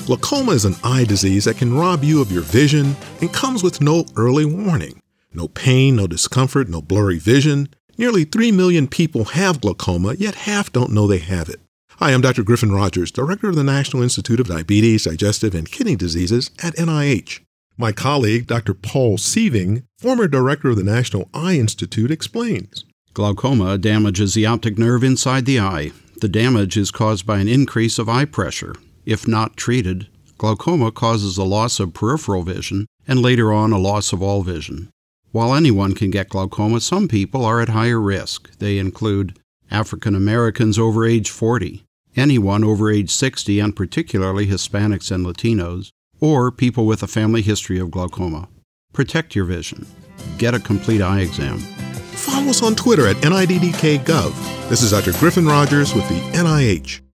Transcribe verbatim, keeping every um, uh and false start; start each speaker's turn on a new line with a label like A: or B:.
A: Glaucoma is an eye disease that can rob you of your vision and comes with no early warning. No pain, no discomfort, no blurry vision. Nearly three million people have glaucoma, yet half don't know they have it. Hi, I'm Doctor Griffin Rogers, Director of the National Institute of Diabetes, Digestive, and Kidney Diseases at N I H. My colleague, Doctor Paul Sieving, former Director of the National Eye Institute, explains.
B: Glaucoma damages the optic nerve inside the eye. The damage is caused by an increase of eye pressure. If not treated, glaucoma causes a loss of peripheral vision and later on a loss of all vision. While anyone can get glaucoma, some people are at higher risk. They include African Americans over age forty, anyone over age sixty, and particularly Hispanics and Latinos, or people with a family history of glaucoma. Protect your vision. Get a complete eye exam.
A: Follow us on Twitter at N I D D K Gov. This is Doctor Griffin Rogers with the N I H.